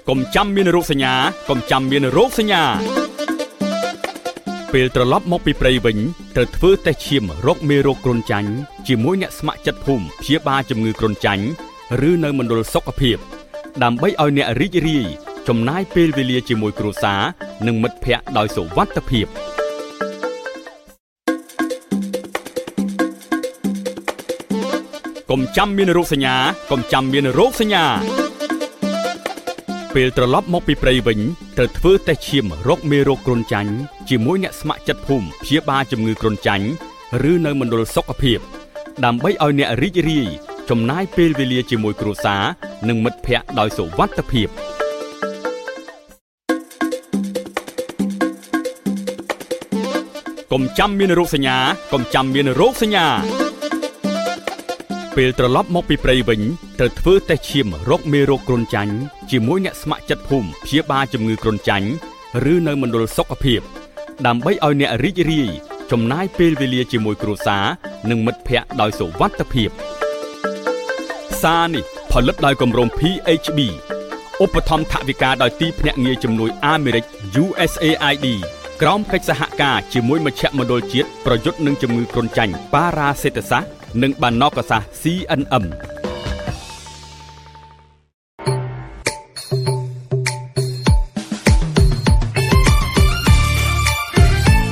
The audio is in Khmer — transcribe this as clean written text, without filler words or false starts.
កុំចាំមានរោគសញ្ញាកុំចាំមានរោគសញ្ញាពេលត្រឡប់មកពីព្រៃវិញត្រូវធ្វើតេស្តឈាមរកមេរោគគ្រុនចាញ់ជាមួយអ្នកស្ម័គ្រចិត្តភូមិព្យាបាលជំងឺគ្រុនចាញ់ឬនៅមណ្ឌលសុខភាពដើម្បីឲ្យអ្នករីករាយចំណាយពេលវេលាជាមួយគ្រួសារនិងមិត្តភ័ក្តិដោយសុវត្ថិភាពកុំចាំមានរោគសញ្ញាកុំចាំមានរោគសញ្ញាពេលត្រឡប់មកពីព្រៃវិញត្រូវធ្វើតេស្តឈាមរកមេរោគគ្រុនចាញ់ជាមួយអ្នកស្ម័គ្រចិត្តភូមិព្យាបាលជំងឺគ្រុនចាញ់ឬនៅមណ្ឌលសុខភាពដើម្បីឲ្យអ្នករីករាយចំណាយពេលវេលាជាមួយគ្រួសារនិងមិត្តភ័ក្តិដោយសុវត្ថិភាពកុំចាំមានរោគសញ្ញាកុំចាំមានរោគសញ្ញាពេលត្រឡប់មកពីព្រៃវិញត្រូវធ្វើតេស្តឈាមរកមេរោគគ្រុនចាញ់ជាមួយអ្នកស្ម័គ្រចិត្តភូមិព្យាបាលជំងឺគ្រុនចាញ់ឬនៅមណ្ឌលសុខភាពដើម្បីឲ្យអ្នករីករាយចំណាយពេលវេលាជាមួយគ្រួសារនិងមិត្តភ័ក្តិដោយសុវត្ថិភាពសារនេះផលិតដោយគម្រោង PHB ឧបត្ថម្ភថវិកាដោយទីភ្នាក់ងារជំនួយអាមេរិក USAID ក្រោមកិច្ចសហការជាមួយមជ្ឈមណ្ឌលជាតិប្រយុទ្ធនឹងជំងឺគ្រុនចាញ់ប៉ារ៉ាសេតសាសនិងបណ្ណកសាស CNM